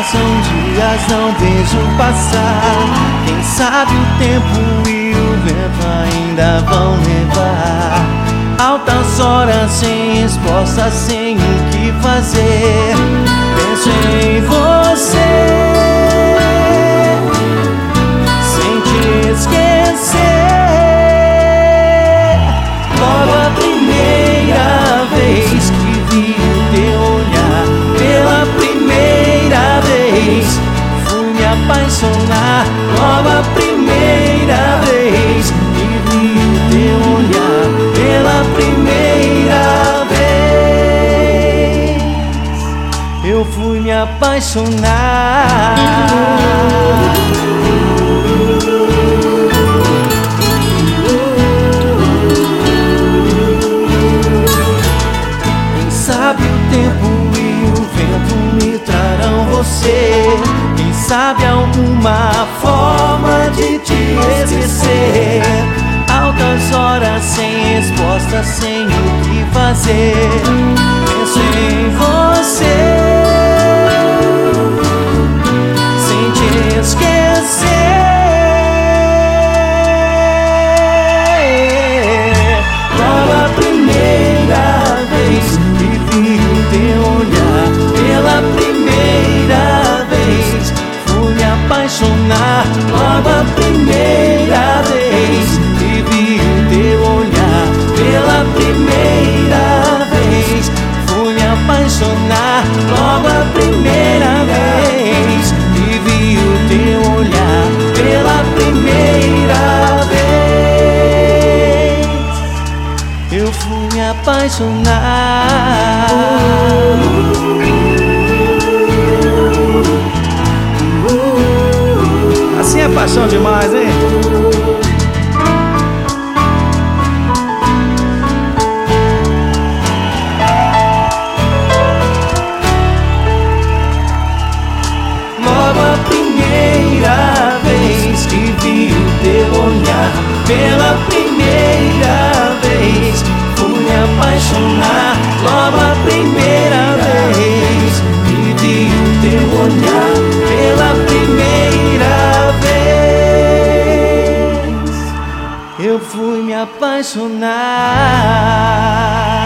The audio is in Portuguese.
passam dias, não vejo passar. Quem sabe o tempo e o vento ainda vão levar. Altas horas sem resposta, sem o que fazer. Penso em você, sem te esquecer. Logo a primeira vez que vi o teu olhar, pela primeira vez fui me apaixonar. Logo a primeira vez que vi o teu olhar, pela primeira vez eu fui me apaixonar. Quem sabe o tempo e o vento me trarão você. Quem sabe alguma forma de te esquecer. Altas horas sem resposta, sem o que fazer. Penso em você, sem te esquecer. Logo a primeira vez que vi o teu olhar, pela primeira vez fui me apaixonar. Logo a primeira vez que vi o teu olhar, pela primeira vez fui me apaixonar. Logo a primeira vez que vi o teu olhar, pela primeira vez eu fui me apaixonar. Assim é paixão demais, hein? Logo a primeira vez que vi o teu olhar, pela primeira vez fui me apaixonar. Logo a primeira vez que vi o teu olhar, pela primeira vez eu fui me apaixonar.